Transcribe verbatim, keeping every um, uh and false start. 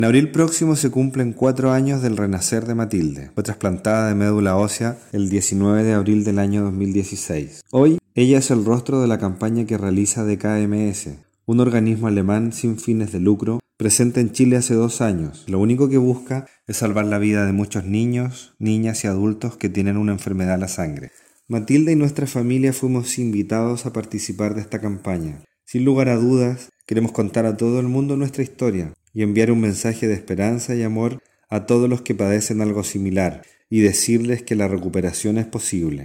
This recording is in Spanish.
En abril próximo se cumplen cuatro años del renacer de Matilde. Fue trasplantada de médula ósea el diecinueve de abril del año dos mil dieciséis. Hoy, ella es el rostro de la campaña que realiza D K M S, un organismo alemán sin fines de lucro, presente en Chile hace dos años. Lo único que busca es salvar la vida de muchos niños, niñas y adultos que tienen una enfermedad en la sangre. Matilde y nuestra familia fuimos invitados a participar de esta campaña. Sin lugar a dudas, queremos contar a todo el mundo nuestra historia y enviar un mensaje de esperanza y amor a todos los que padecen algo similar y decirles que la recuperación es posible.